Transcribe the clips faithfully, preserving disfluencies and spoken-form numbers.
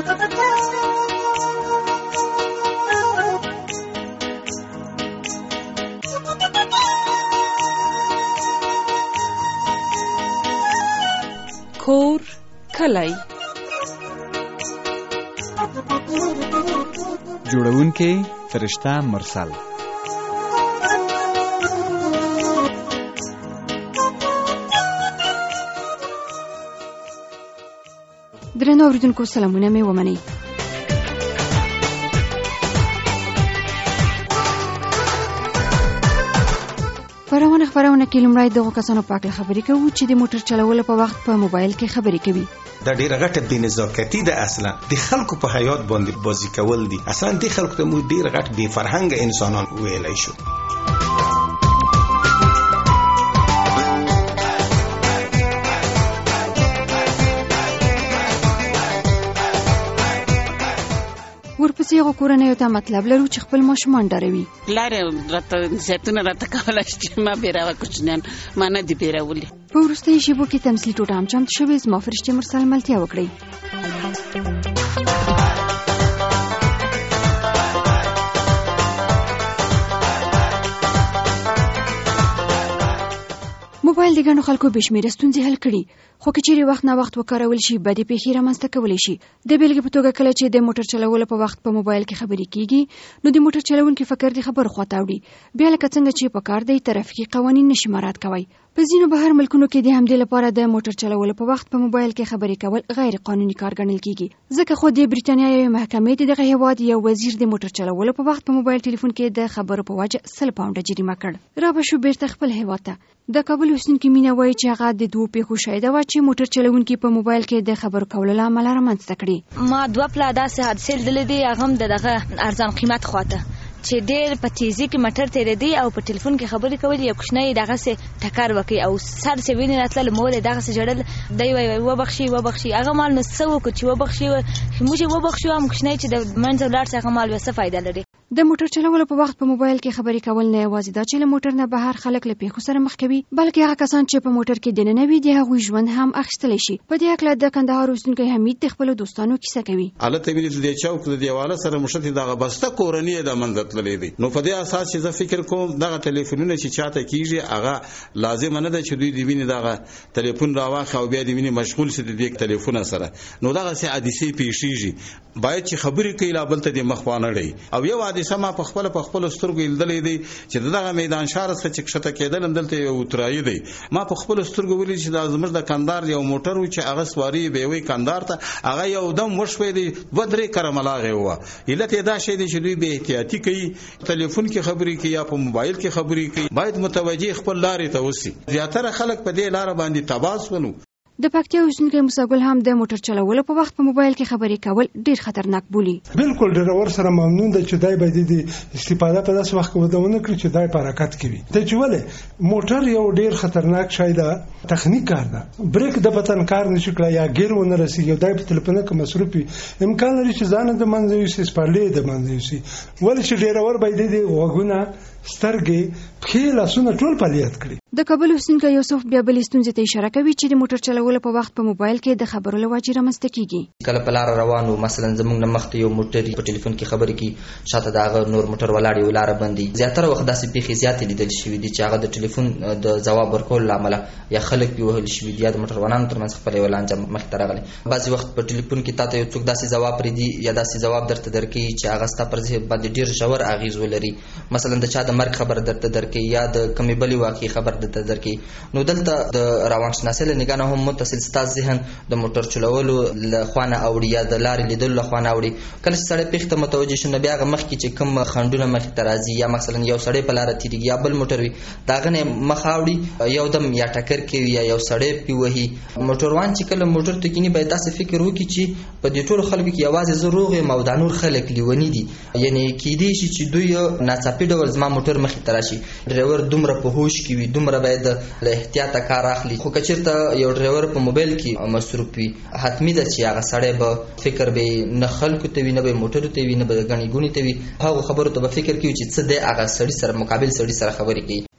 کور کلی جوړونکی فرشته مرسل. درنو اوریدونکو سلامونه مې ومنئ. پرونه خبرونه کې لومړی دغه کسانو پاک خبرې کوو چې د موټر چلولو په وخت په موبایل کې خبرې کوي. دا ډیره غټه بې نزاکتي ده. اصلا د خلکو په حیات باندې بازی کول دي. اصلا د خلکو ته موږ ډیره غټ بې فرهنګ انسانان ویلای شو. ورپسې هغه کورنیو ته مطلب لرو چې خپل ماشومان ډاروي. لاره راته زیتونه راته کولای چې ما بیراوه کوچنیان ما نه دي بیراولي. په وروستیو شیبو کې تمثیلي ټوټه هم چمتو شوې. زما فرشته مرسل ملتیا وکړئ. موبایل د ګڼو خلکو بې شمېره ستونزې حل کړي، خو که چیرې وخت نه وخت وکارول شي بدې پیښې رامنځته کولی شي. د بېلګې په توګه کله چې د موټر چلولو په وخت په موبایل کې خبرې کیږي نو د موټر چلونکي فکر د خبرو خواته اوړي، بیا لکه څنګه چې په کار دی ترافیکي قوانین نشي مراعات کوي. په ځینو بهر ملکونو کې د همدې لپاره د موټر چلولو په وخت په موبایل کې خبرې کول غیر قانوني کار ګڼل کیږي. ځکه خو د بریتانیا یوې محکمې د دغه هېواد یو وزیر د موټر چلولو په وخت په موبایل ټلیفون کې د خبرو په وجه سل پاونډه جریمه کړ. را به شو بیرته خپل هېواد ته. د کابل اوسېدونکي مینه وایي چې هغه د دوو پیښو شاهده وه چې موټر چلونکي په موبایل کې د خبرو کولو له امله رامنځته کړي. ما دوه پله داسې حادثې لیدلې دي، هغه هم د دغه ارزان قیمت خواته چې ډېر په تیزي کې موټر تېرېدی او په ټلیفون کې خبرې کولې، یو کوچنی دغسې ټکر وکړي او سر چې وینې راتلل، مور یې دغسې ژړل، دی وایي وبخښي وبخښي. هغه مال نو څه وکړو چې وبخښي، موږ یې وبخښو، هم کوچنی چې د منځه ولاړ شي هغه مال بیا څه فایده لري. د موټر چلولو په وخت په موبایل کې خبرې کول نه یوازې دا چې له موټر نه بهر خلک له پیښو سره مخ کوي، بلکې هغه کسان چې په موټر کې دننه وي د هغوی ژوند هم اخیستلی شي. په دې هکله د کندهار اوسېدونکی حمید د خپلو دوستانو کیسه کوي. هلته ویني د دې چوک د دیواله سره مشتې دغه بسته کورنۍ د منځ تللی دی. نو په دې اساس چې زه فکر کوم دغه ټلیفونونه چې چاته کیږي هغه لازم نه ده چې دوی د ویني دغه ټلیفون راواخلي او بیا د ویني مشغول شي د دې ټلیفون سره. نو دغه سي حادثې پیښیږي، باید چې خبرې کوي لا بل ته د مخ وانه ډي. او یو حادثه ما په خپل په خپل سترګو لیدلې دی چې دغه میدان شهر څخه چې کښته کېدل هم دلته یو ترایي دی. ما په خپل سترګو ولید چې دا زموږ د کندهار یو موټر و چې هغه سواری به وي کندهار ته، هغه یو دم وشوي دی و درې کرملاغه و. علت دا شی دی چې دوی به احتیاطي کوي، ټلیفون کې خبرې کوي یا په موبایل کې خبرې کوي، باید متوجه خپل لارې ته وسی. زیاتره خلک په دې لار باندې تباس ونو. د پکتیا اوسېدونکی موسی ګل هم د موټر چلولو په وخت په موبایل کې خبرې کول ډیر خطرناک بولي. بالکل ډرایور سره ممنون دی چې دای باید د استفاده په داس وخت کې ودونه کړي چې دای په حرکت کوي. د چوله موټر یو ډیر خطرناک شی ده، تخنیک کار ده. بریک د بتن کار نشي کړای یا ګیر ونه رسیږي، دای په تلیفون کې مصروفي امکان لري چې ځان د منځوي سي سپارلې د منځوي سي ولې چې ډرایور باید د وګونه سترګې په لاسونه ټول فعالیت کړي. د کابل اوسېدونکی یوسف بیا بل ستونزې ته اشاره کوي چې د موټر چلولو په وخت په موبایل کې د خبرو له وجې رامنځته کیږي. کله په لار روانو مثلا زموږ نه مخته یو موټر په ټلیفون کې خبرې کوي، شاته د هغه نور موټر ولاړ یو لار باندې. زیاتره وخت داسې پیښې زیاتې لیدل شوي دي چې هغه د ټلیفون د ځواب ورکولو له امله یا خلک پې وهل شوي دي یا د موټروانانو ترمنځ خپل یو لانجه مخې ته راغلی. بعضې وخت په ټلیفون کې تا ته یو څوک داسې ځواب پرېږدي یا داسې ځواب درته درکوي چې هغه ستا پر ذهن باندې ډېر ژور اغېز ولري. مثلا د چا د مرګ خبر درته درکوي یا د کمې بلې واقعي خبر درته درکوي. نو دلته د روانشناسۍ له نګاه نه هم متصل ستا ذهن د موټر چلولو له خوا نه اوړي یا د لارې لیدلو له خوا نه اوړي. کله چې سړی پیښې ته متوجه شي نو بیا هغه مخکې چې کوم خنډونه مخې ته راځي یا مثلا یو سړی په لاره تېرېږي یا بل موټر وي د هغه نه مخ اوړي یو دم یا ټکر کوي یا یو سړی پې وهي. موټروان چې کله موټر ته کښېني باید داسې فکر وکړي چې په دې ټولو خلکو کې یوازې زه روغ یم او دا نور خلک لیوني دي. یعنې کېدی شي چې دوی ناڅاپي ډول زما موټر مخې ته راشي. ډرایور دومره په هوش کې وي، دومره باید له احتیاطه کار اخلي. خو که چېرته یو ډرایور په موبایل کې مصروف وي حتمي ده چې هغه سړی به فکر به نه خلکو ته وي نه به موټرو ته وي نه به ګڼې ګوڼې ته وي، هغو خبرو ته به فکر کوي چې څه دی هغه سړي سره مقابل سړي سره خبرې کوي.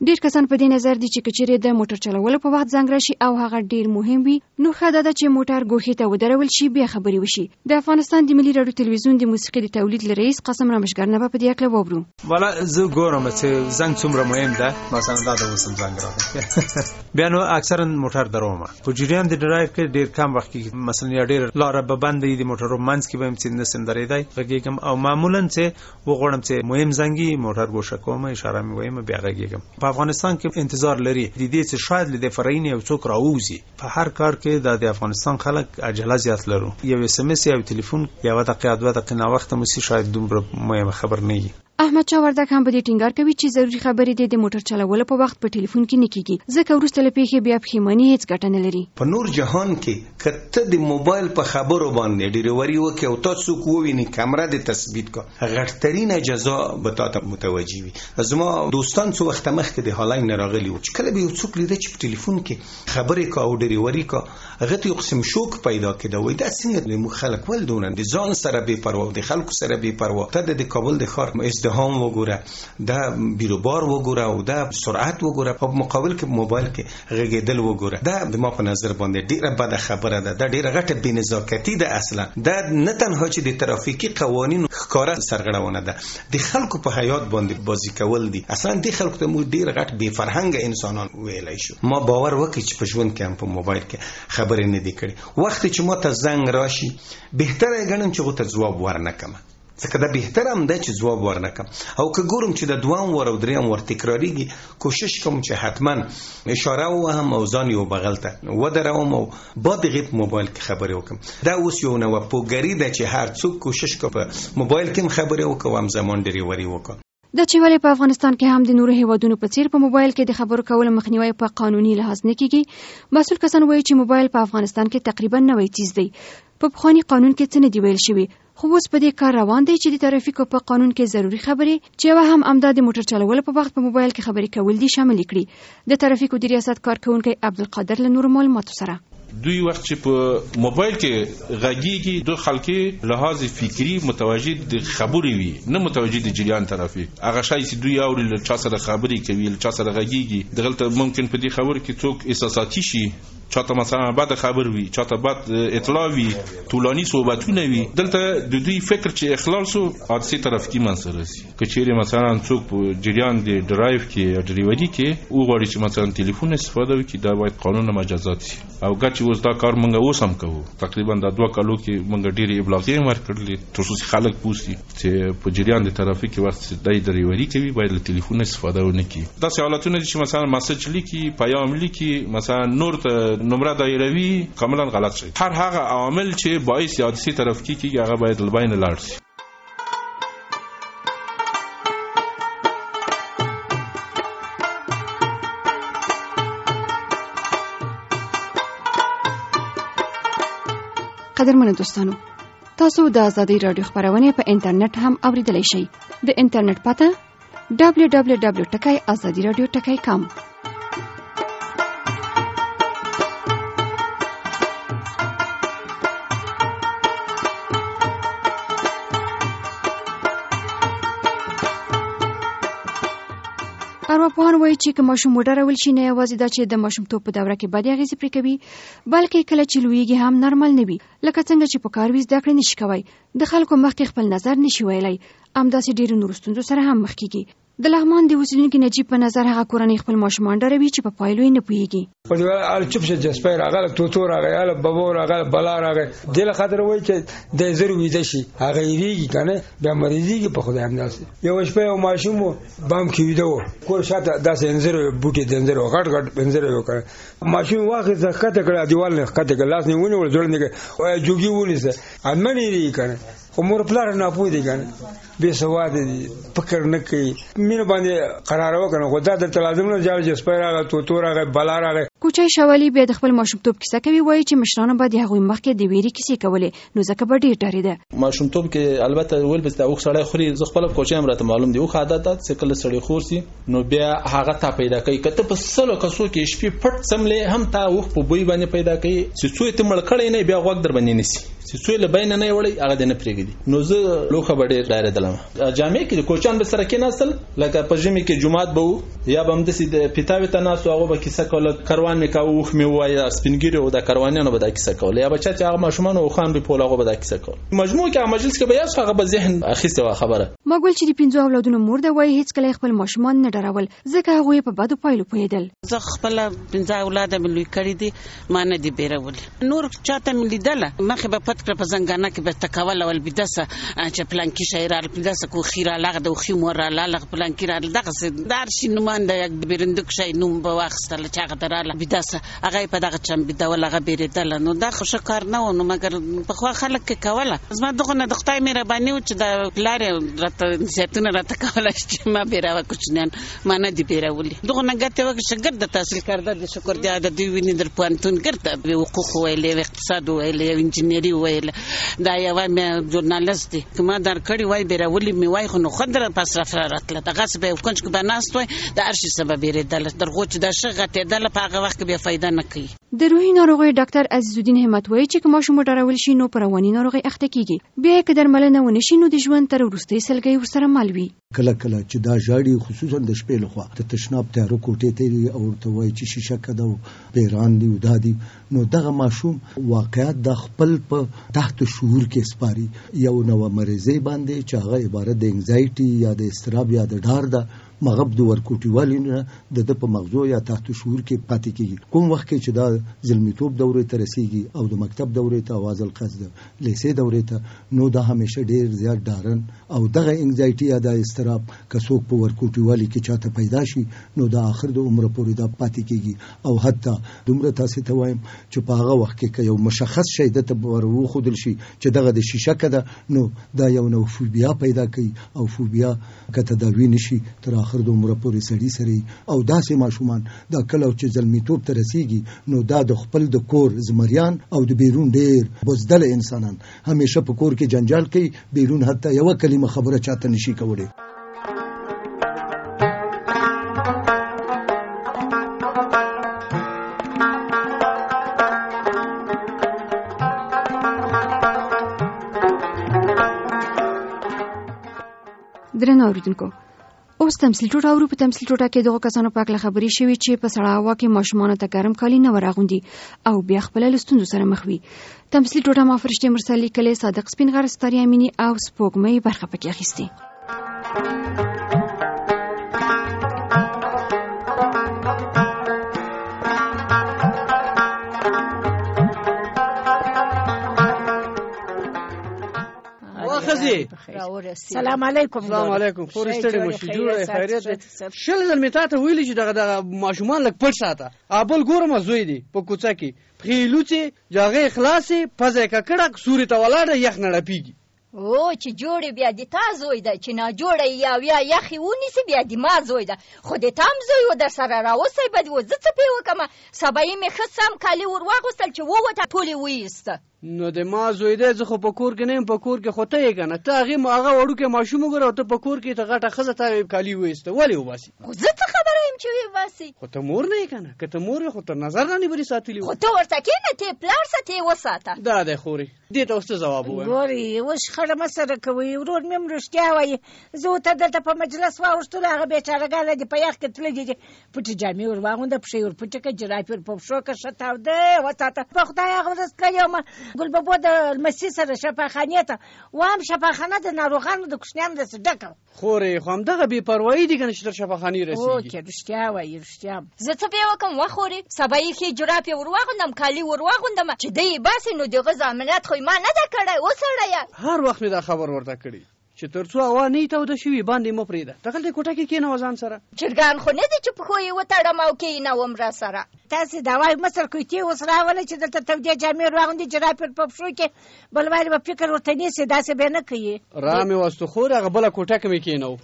ډیر کسان په دې نظر دي چې کچېرې د موټر چلولو په وخت زنګ راشي او هغه ډیر مهم وي نو ښه ده چې موټر ګوښې ته ودرول شي بیا خبرې وشي. د افغانستان د ملي راډیو تلویزیون د موسیقي د تولید رئیس قاسم رامشګر نه په دې اړه وورو. والا زه ګورم چې زنګ څومره مهم ده، مثلا دا د وسم زنګ راغی بیا نو اکثرا موټر درومه په جریان د ډرایو کې ډیر کم وخت کې مثلا یا ډیر لار به بندې د موټرو منځ کې به هم چې نسم درېدای غږیږم او معمولا چې وغوړم چې مهم زنګي موټر ګوښه کوم اشاره مې وایم بیا غږیږم. په افغانستان کې انتظار لري د دې چې شاید د فرعین یو څوک راووزي په هر کار کې د افغانستان خلک عجله زیات لرو، یو اس ام اس یا ټلیفون یو دقیقه دوه دقیقې نه وخت مو سي شاید دومره مهمه خبر نه وي. احمد شاه وردک هم په دې ټینګار کوي چې ضروري خبرې د موټر چلولو په وخت په ټلیفون کې نه کیږي ځکه وروسته له پیښې بیا پښیماني هیڅ ګټه نه لري. په نور جهان کې کته د موبایل په خبرو باندې ډیریوري وکي او تاسو کو ویني کیمرا د تثبیت کو غټترینه جزا به تاسو متوجي وي. زما دوستان څو وخت مخکې د حالای نه راغلي و چې کله به یو څوک لیدل چې په ټلیفون کې خبرې کو او ډیریوري کو هغه ته یو قسم شوک پیدا کېده وای دا څنګه مو خلک ول دونن د ځان سره به پروا د خلکو سره به پروا ته د کابل د ښار ازدحام وګوره دا بیروبار وګوره او دا سرعت وګوره په مقابل کې موبایل کې غږیدل وګوره. دا د ما په نظر باندې ډیره بده خبره ده، دا ډیره غټه بې نزاکتی ده. اصلا دا نه تنها چې د ترافیکي قوانینو ښکارا سرغړونه ده د خلکو په حیات باندې بازی کول دي. اصلا د خلکو ته مو ډیر غټ بې فرهنګ انسانان ویلای شو. ما باور وکړ چې په ژوند کې هم په موبایل کې خبرې نه دی کړې. وخت چې ما ته زنګ راشي بهتره ګڼم چې غوته ځواب ورنکم ځکه دا بهتر هم ده چې ځواب ورنکم او که ګورم چې د دوام ور او دریم ور تکراریږي کوشش کوم چې حتما اشاره وهم او ځان یو بغل ته ودروم او با دغه موبایل کې خبرې وکم. دا اوس یو نو پوګری ده چې هر څوک کوشش کوي په موبایل کې خبرې وکړي هم زمون ډریوري وکړي. د چې ولې په افغانستان کې هم د نورو هیوادونو په څیر په موبایل کې د خبرو کولو مخنیوي په قانوني لحاظ نه کیږي. مسؤل کسان وایي چې موبایل په افغانستان کې تقریبا نوې چیز دی. په پخوانی قانون کې څه نه دی ویل شوی خو اوس په دې کار روان دی چې د ترافیکو په قانون کې ضروری خبرې چې یو هم امداد موټر چلولو په وخت په موبایل کې خبرې کول دي شامل کړي. د ترافیکو د ریاست کارکونکي عبدالقادر له نور معلوماتو سره دوی وخت چې په موبایل کې غږیږي د خلکو لحاظ فکری متوجه د خبرې وي نه متوجه د جریان ترافیک هغه شای چې دوی اوري له چا سره خبرې کوي له چا سره غږیږي دغلته ممکن په دې خبر کې څوک احساساتي شي چاته مثلا بعد خبر وي چاته بعد اطلاع وي طولانی صحبتونه وي دلته د دوی فکر چې اخلال سو حادثه ترافیکی منځ راسي کچېره مثلا څوک په جریان د ډرایو کې ډریوري کې او غواړي چې مثلا ټلیفون استفاده وکړي دا باید قانون مجازات شي او ګټ اوس دا کار مونږ اوس هم کوو. تقریبا دا دوه کالو کې مونږ ډېری ابلاغې ورکړلې تر څو خلک پوښتي چې په جریان د ترافیک وخت د ډریوري کوي باید له ټلیفون استفاده ونه کړي. دا حالتونه چې مثلا میسج لیکي پیام لیکي مثلا نور ته نمره دایروي کاملا غلط شي. هر هغه عوامل چې باعث حادثه ترافیکی کیږي هغه باید لبین لاړ شي. قدرمنو دوستانو تاسو د آزادۍ رادیو خبرونه په انټرنیټ هم اوریدلای شئ. د انټرنیټ پته دبلیو دبلیو دبلیو ټکی آزادي رادیو ټکی کام. ارواپوهان وایي چې که ماشوم وډارول شي نه یوازې دا چې د ماشومتوب په دوره کې بدې اغېزې پرې کوي بلکې کله چې لویږي هم نارمل نه وي لکه څنګه چې په کار وي زده کړې نشي کوی د خلکو مخکې خپل نظر نشي ویلی همداسې ډېرو نورو ستونزو سره هم مخ کېږي. د لغمان د اوسیدونکي نجیب په نظر هغه کورنۍ خپل ماشومان ډاروي چې په پایلو یې نه پوهېږي. په دې ال چپ شه جسپای راغله توتو راغله ال بابو راغله بلا راغله دله خاطر وای چې د زر وې شي هغه یریږي کنه بیا مریضیږي په خدای همداسې یو شپه یو ماشوم بام کې ویدو کور شاته داسې انځر بوټي د انځر غټ غټ انځر یو کړ ماشوم واخه زکات کړه دیوال نه خته کړه لاس نه ونه ول جوړ نه کړ جوګي ونیسه امنې ری کنه خو مور پلار نه پوي دي کنه به سواد دي فکر نه کوي مين باندې قرار وکنه خدا د لازم نه جوړ جسپای راغله توتو راغله بلا راغله کوچای شوالی بیا د خپل ماشومتوب کیسه کوي، وایي چې مشرانو به د هغوی مخکې د ویرې کیسې کولې نو ځکه به ډېر ډارېده. ماشومتوب کې البته ول بس دا اوخ سړی خوري، زه خپل کوچای هم راته معلوم دی اوخ عادت ده چې کله سړی خورسي نو بیا هغه تا پیدا کوي. کته په سلو کسو کې شپې پټ سملې هم تا اوخ په بوی باندې پیدا کوي چې څوې ته مړ کړي نه بیا وګ در باندې نسی چې څوې له بین نه وړي هغه نه پرېږدي. نو زه لوخه بډې ډارېدلم. جامع کې کوچان به سره کې نسل لکه په ژمي کې جمعات به یا به هم د سید پیتاوي ته ناس هغه به کیسه کوله کاروان می کا اوخ می وای سپینګری او د کاروانانو به د کیسه کوله یا بچا چې هغه ماشومان او خان به پولاغه به د کیسه کوله. مجموع کې مجلس کې به یاس هغه به ذهن اخیسته خبره. مګول چې د پنځو اولادونو مور ده وایي هیڅ کله خپل ماشومان نه ډارول ځکه هغه په بدو پایلو پوهیدل. زه خپل پنځه اولاد مې لوی کړی دي ما نه دی بیرول. نور چاته مې لیدله مخه به پټ کړ په زنګانه کې به تکول ول بدسه چې پلان کې شاعر بدسه کو خیره لغه د خو مور لاله پلان کې را دغه دار شي نمانده یک بیرندک شي نوم به واخستل چې هغه دراله بدسه هغه په دغه چم بدول هغه بیردل نو دا خو کار نه و نو مګر په خو خلک کې کوله. زما دغه نه د خدای مهرباني و چې د پلار راته زیتونه راته کوله چې ما بیراوه کوچنیان ما نه دی بیراولي. دغه نه ګټه وکړه چې ګرد تحصیل کړه د شکر دی د دوی ویني در پوانتون ګرد حقوق ویلې اقتصاد ویلې انجینری ویلې دا یو مې ژورنالیست دی کما در کړي وای بیراولي می وای خو نو خدره پس راتله دغه څه به کنج کې بناست وای د ارشي سبب بیردل درغو چې د شغه ته دل په هغه وخت کې به فائدہ نه کوي. د روحي ناروغي ډاکټر عزیز الدین همت وایي چې کوم شوم ډارول شي نو پر رواني ناروغي اخته کیږي بیا کې درملنه ونه شي نو د ژوند تر وروستي سلګي ورسره مالوي. کله کله چې دا جاړي خصوصا د شپې لخوا ته تشناب ته رکوټې ته او ته وایي چې شیشه کده پیران دی ودادي نو دغه ماشوم واقعیت د خپل په تحت شعور کې سپاري یو نو مریضي باندې چې هغه عبارت د انگزایټي یا د استراب یا د ډار ده مغب د ورکوټي والینه د د په مغزو یا تحت شعور کې پاتې کیږي. کوم وخت کې چې دا ځلمیتوب دورې ته رسیږي او د مکتب دورې ته आवाज القصد لیسې دورې ته نو دا همیشه ډیر زیات ډارن او دغه انگزایټي یا د استراب کڅوک په ورکوټي والی کې چاته پیدا شي نو دا اخر د عمر پورې دا پاتې کیږي او حتی دومره تاسو ته وایم چې په هغه وخت کې یو مشخص شی د ورو خودل شي چې دغه د شیشه کده نو دا یو نو فوبیا پیدا کوي او فوبیا کته دا ویني شي تر اخر د عمر پورې سړی سړی او داسې ماشومان دا کله چې ځلمیتوب ته رسیږي نو دا د خپل د کور زمریان او د بیرون ډیر بزدل انسانان همیشه په کور کې جنجال کوي بیرون حتی یو کلمه خبره چاته نشي کولای. درنو اوریدونکو اوس تمثيل ټوټه اورو. په تمثيل ټوټه کې دغه کسانو په اړه خبرې شوې چې په سړه هوا کې ماشومان ته ګرم کالي نه وراغوندي او بیا خپل لستوندو سره مخ وي. تمثيل ټوټه ما فرشته مرسل لیکلې صادق سپینغر ستاري امینی او سپوږمۍ برخه پکې اخیستي. سلام علیکم. سلام علیکم. فورستړي مشي جوړه خیریت ده. شل ځل میته ته ویل چې دغه دغه ماشومان لک پټ ساته. ابل ګورم زوی دی په کوڅه کې. خېلوڅي جاغه اخلاصي پزې ککړک سوري ته ولاړه یخ نه ډپیږي. او چې جوړې بیا د تاسو وي دا چې نه جوړې یا یا یخي ونیسي بیا د ما زوی دا خو د تام زوی و در سره راوسی بد و زه څه پی وکم سبای می خصم کالی ور واغستل چې وو وته ټولې وېست. نو د ما زوی دې زه خو په کور کې نه په کور کې خو ته یې کنه ته هغه هغه وړو کې ماشوم وګره ته په کور کې ته غټه خزه ته کالی وېست ولی وباسي. خو زه څه خبره يم چې وباسي خو ته مور نه کنه که ته مور خو ته نظر نه نیولې ساتلی خو ته ورته کې نه ته پلار ساتي وساته دا ده خوري دې ته اوس جواب وای ګوري اوس خړه مسره کوي ورور مې مرشتیا وای زه ته دلته په مجلس واوښتل هغه بیچاره ګاله دی په یخ کې تللی دي پټ جامې ور واغونده پښې ور پټ کې جرافي ور په شو کې شتاو ده وساته په خدای هغه ورځ کړم ګل بابا د المسی سره شفاخانه ته وام شفاخانه د ناروغانو د کوشنیانو د صدقه خوري خو هم دغه بي پروايي دي کنه چې تر شفاخاني رسیږي او کې رښتیا وای رښتیا زه څه به وکم وخوري سبای کې جرافي ور واغوندم کالی ور واغوندم چې دی باسي نو دغه ضمانت خو ما نه دا کړای وسړیا هر وخت دا خبر ورته کړی چې ترڅو هوا نه ته د شوی باندې مپریده دغه کوټه کې کینه وزن سره چرګان خو نه دي چې په خو یې وتاړم او کې نه ومر سره تاسو دا وای مسر کوي تی وسراوله چې دلته تودې جامې راغوندي جرافي په پښو کې بل وای په فکر ورته نیسي داسې به نه کوي رامي واستو خو هغه بل کوټه کې کینو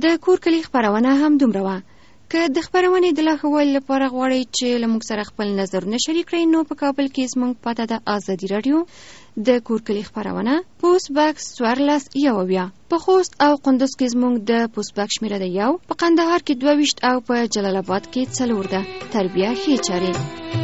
د کور کلی خبرونه هم دومره وه. که د خبرونې د لا ښه والي لپاره غواړئ چې له موږ سره خپل نظرونه شریک کړئ نو په کابل کې زموږ پته د ازادي راډیو د کور کلی خبرونه پوسټ باکس څوارلس یو اویا، په خوست او قندوز کې زموږ د پوسټ باکس شمیره د یو، په قندهار کې دوه ویشت او په جلال آباد کې څلور ده. تربیه ښې چارې.